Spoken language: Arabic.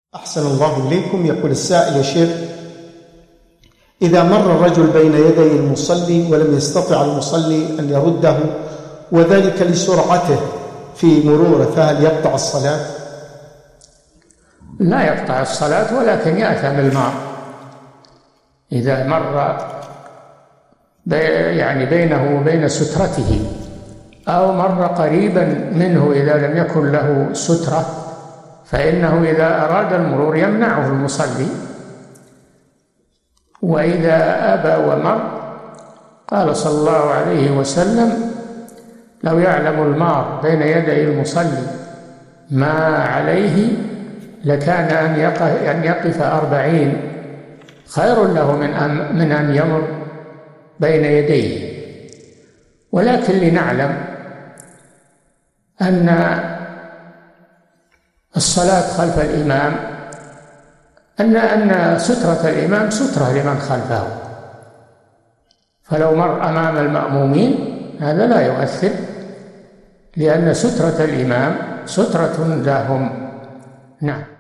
أحسن الله إليكم. يقول السائل: يا شيخ، إذا مر الرجل بين يدي المصلي ولم يستطع المصلي أن يرده وذلك لسرعته في مروره، فهل يقطع الصلاة؟ لا يقطع الصلاة، ولكن يأثم المار إذا مر بينه وبين سترته، أو مر قريبا منه إذا لم يكن له سترة، فإنه إذا أراد المرور يمنعه المصلي. وإذا أبى ومر قال صلى الله عليه وسلم: لو يعلم المار بين يدي المصلي ما عليه لكان أن يقف 40 خير له من أن يمر بين يديه. ولكن لنعلم أن الصلاة خلف الإمام أن سترة الإمام سترة لمن خلفه، فلو مر أمام المأمومين هذا لا يؤثر، لأن سترة الإمام سترة لهم. نعم.